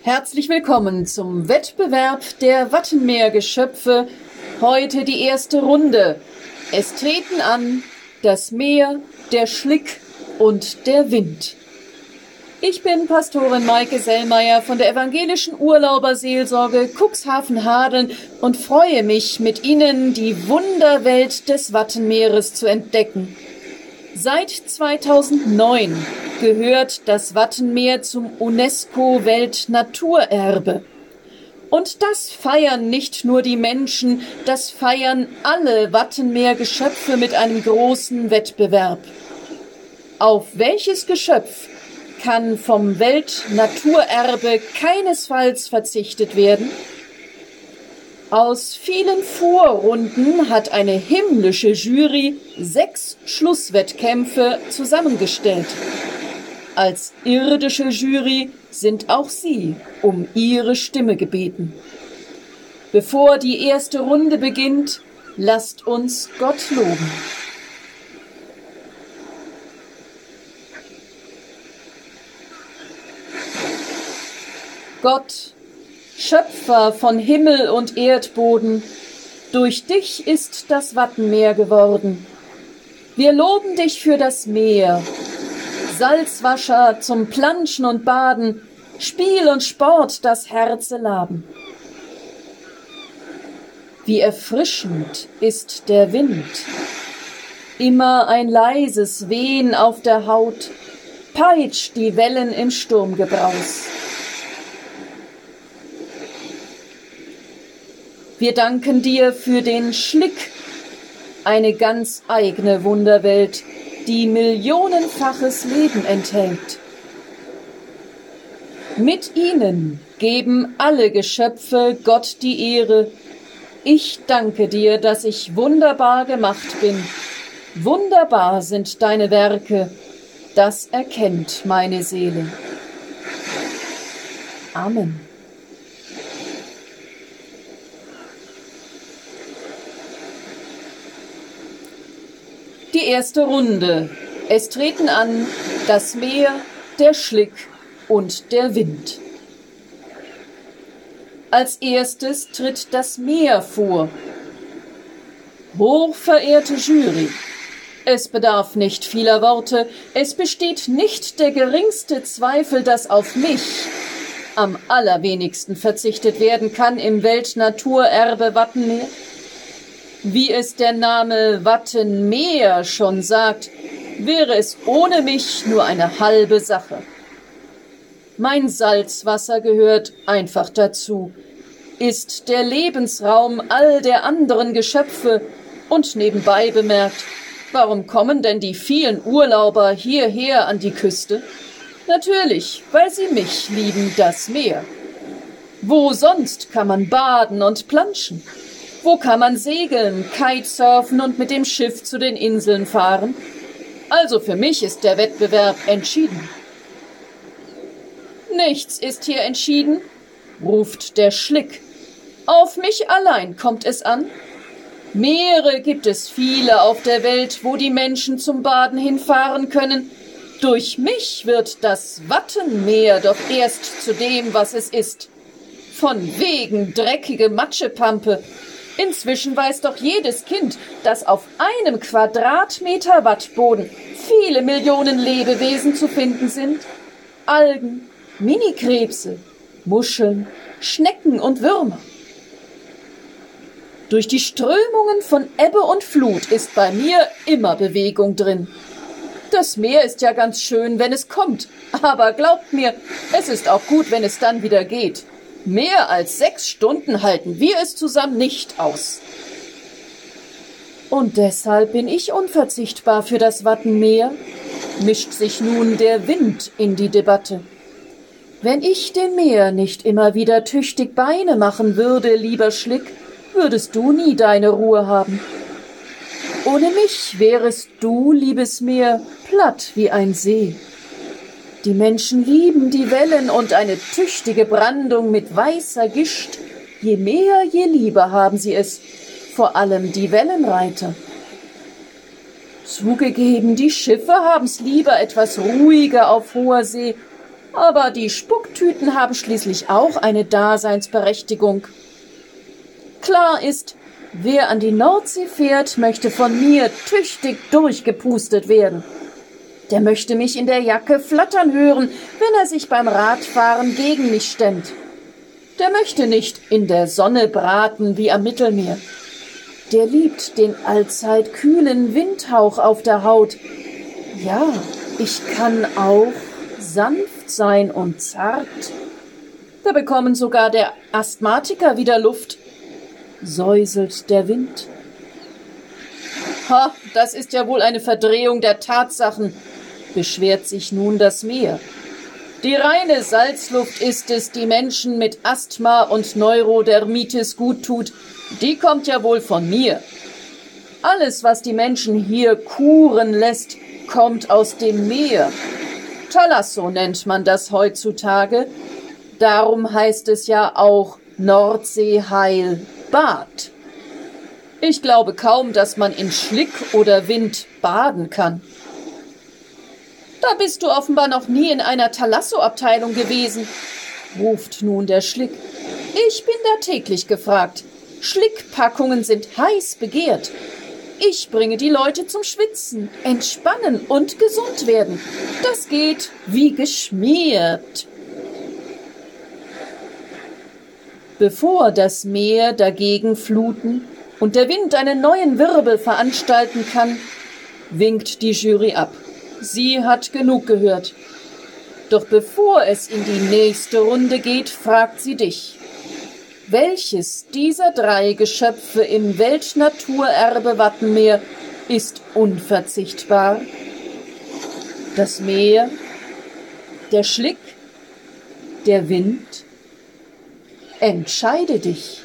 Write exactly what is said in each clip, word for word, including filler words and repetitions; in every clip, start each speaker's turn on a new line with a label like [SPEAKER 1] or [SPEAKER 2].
[SPEAKER 1] Herzlich willkommen zum Wettbewerb der Wattenmeergeschöpfe. Heute die erste Runde. Es treten an das Meer, der Schlick und der Wind. Ich bin Pastorin Maike Sellmeier von der evangelischen Urlauberseelsorge Cuxhaven-Hadeln und freue mich, mit Ihnen die Wunderwelt des Wattenmeeres zu entdecken. Seit zweitausendneun gehört das Wattenmeer zum UNESCO-Weltnaturerbe. Und das feiern nicht nur die Menschen, das feiern alle Wattenmeergeschöpfe mit einem großen Wettbewerb. Auf welches Geschöpf kann vom Weltnaturerbe keinesfalls verzichtet werden? Aus vielen Vorrunden hat eine himmlische Jury sechs Schlusswettkämpfe zusammengestellt. Als irdische Jury sind auch Sie um Ihre Stimme gebeten. Bevor die erste Runde beginnt, lasst uns Gott loben. Gott, Schöpfer von Himmel und Erdboden, durch dich ist das Wattenmeer geworden. Wir loben dich für das Meer, Salzwasser zum Planschen und Baden, Spiel und Sport das Herze laben. Wie erfrischend ist der Wind, immer ein leises Wehen auf der Haut, peitscht die Wellen im Sturmgebraus. Wir danken dir für den Schlick, eine ganz eigene Wunderwelt, die millionenfaches Leben enthält. Mit ihnen geben alle Geschöpfe Gott die Ehre. Ich danke dir, dass ich wunderbar gemacht bin. Wunderbar sind deine Werke, das erkennt meine Seele. Amen. Die erste Runde. Es treten an das Meer, der Schlick und der Wind. Als erstes tritt das Meer vor. Hochverehrte Jury, es bedarf nicht vieler Worte, es besteht nicht der geringste Zweifel, dass auf mich am allerwenigsten verzichtet werden kann im Weltnaturerbe Wattenmeer. Wie es der Name Wattenmeer schon sagt, wäre es ohne mich nur eine halbe Sache. Mein Salzwasser gehört einfach dazu, ist der Lebensraum all der anderen Geschöpfe und nebenbei bemerkt, warum kommen denn die vielen Urlauber hierher an die Küste? Natürlich, weil sie mich lieben, das Meer. Wo sonst kann man baden und planschen? Wo kann man segeln, Kitesurfen und mit dem Schiff zu den Inseln fahren? Also für mich ist der Wettbewerb entschieden. Nichts ist hier entschieden, ruft der Schlick. Auf mich allein kommt es an. Meere gibt es viele auf der Welt, wo die Menschen zum Baden hinfahren können. Durch mich wird das Wattenmeer doch erst zu dem, was es ist. Von wegen dreckige Matschepampe. Inzwischen weiß doch jedes Kind, dass auf einem Quadratmeter Wattboden viele Millionen Lebewesen zu finden sind. Algen, Minikrebse, Muscheln, Schnecken und Würmer. Durch die Strömungen von Ebbe und Flut ist bei mir immer Bewegung drin. Das Meer ist ja ganz schön, wenn es kommt, aber glaubt mir, es ist auch gut, wenn es dann wieder geht. Mehr als sechs Stunden halten wir es zusammen nicht aus. Und deshalb bin ich unverzichtbar für das Wattenmeer, mischt sich nun der Wind in die Debatte. Wenn ich dem Meer nicht immer wieder tüchtig Beine machen würde, lieber Schlick, würdest du nie deine Ruhe haben. Ohne mich wärest du, liebes Meer, platt wie ein See. Die Menschen lieben die Wellen und eine tüchtige Brandung mit weißer Gischt. Je mehr, je lieber haben sie es, vor allem die Wellenreiter. Zugegeben, die Schiffe haben's lieber etwas ruhiger auf hoher See, aber die spucken Windtüten haben schließlich auch eine Daseinsberechtigung. Klar ist, wer an die Nordsee fährt, möchte von mir tüchtig durchgepustet werden. Der möchte mich in der Jacke flattern hören, wenn er sich beim Radfahren gegen mich stemmt. Der möchte nicht in der Sonne braten wie am Mittelmeer. Der liebt den allzeit kühlen Windhauch auf der Haut. Ja, ich kann auch sanft sein und zart. Da bekommen sogar der Asthmatiker wieder Luft, säuselt der Wind. Ha, das ist ja wohl eine Verdrehung der Tatsachen, beschwert sich nun das Meer. Die reine Salzluft ist es, die Menschen mit Asthma und Neurodermitis gut tut. Die kommt ja wohl von mir. Alles, was die Menschen hier kuren lässt, kommt aus dem Meer. Thalasso nennt man das heutzutage. Darum heißt es ja auch Nordseeheilbad. Ich glaube kaum, dass man in Schlick oder Wind baden kann. Da bist du offenbar noch nie in einer Thalasso-Abteilung gewesen, ruft nun der Schlick. Ich bin da täglich gefragt. Schlickpackungen sind heiß begehrt. Ich bringe die Leute zum Schwitzen, entspannen und gesund werden. Das geht wie geschmiert. Bevor das Meer dagegen fluten und der Wind einen neuen Wirbel veranstalten kann, winkt die Jury ab. Sie hat genug gehört. Doch bevor es in die nächste Runde geht, fragt sie dich. Welches dieser drei Geschöpfe im Weltnaturerbe Wattenmeer ist unverzichtbar? Das Meer, der Schlick, der Wind? Entscheide dich.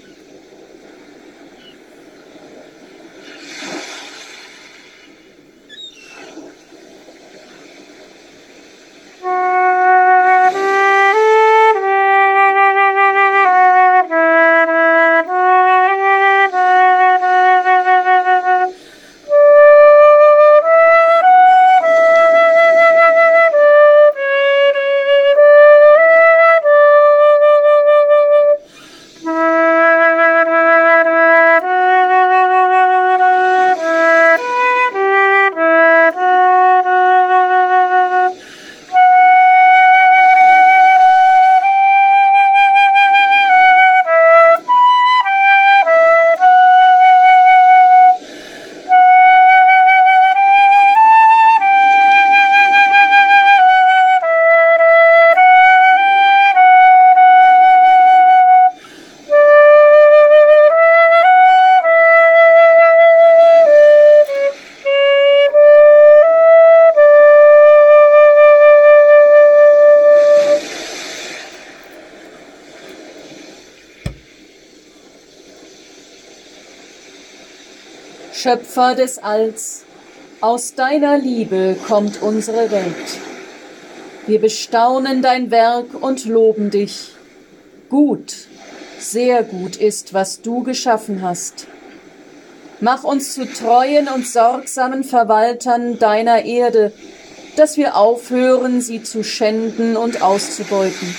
[SPEAKER 1] Schöpfer des Alls, aus deiner Liebe kommt unsere Welt. Wir bestaunen dein Werk und loben dich. Gut, sehr gut ist, was du geschaffen hast. Mach uns zu treuen und sorgsamen Verwaltern deiner Erde, dass wir aufhören, sie zu schänden und auszubeuten.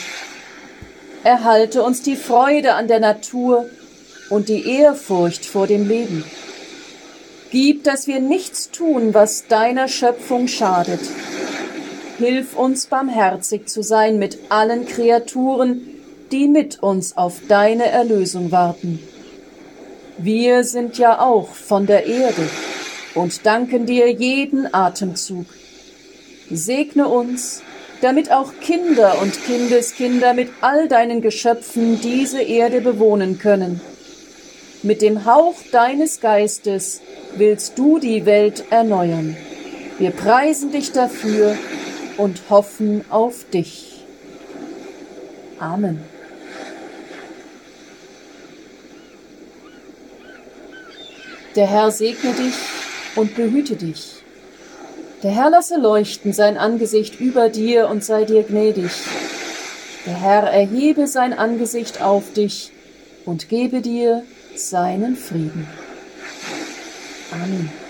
[SPEAKER 1] Erhalte uns die Freude an der Natur und die Ehrfurcht vor dem Leben. Gib, dass wir nichts tun, was deiner Schöpfung schadet. Hilf uns, barmherzig zu sein mit allen Kreaturen, die mit uns auf deine Erlösung warten. Wir sind ja auch von der Erde und danken dir jeden Atemzug. Segne uns, damit auch Kinder und Kindeskinder mit all deinen Geschöpfen diese Erde bewohnen können. Mit dem Hauch deines Geistes willst du die Welt erneuern. Wir preisen dich dafür und hoffen auf dich. Amen. Der Herr segne dich und behüte dich. Der Herr lasse leuchten sein Angesicht über dir und sei dir gnädig. Der Herr erhebe sein Angesicht auf dich und gebe dir seinen Frieden. Amen.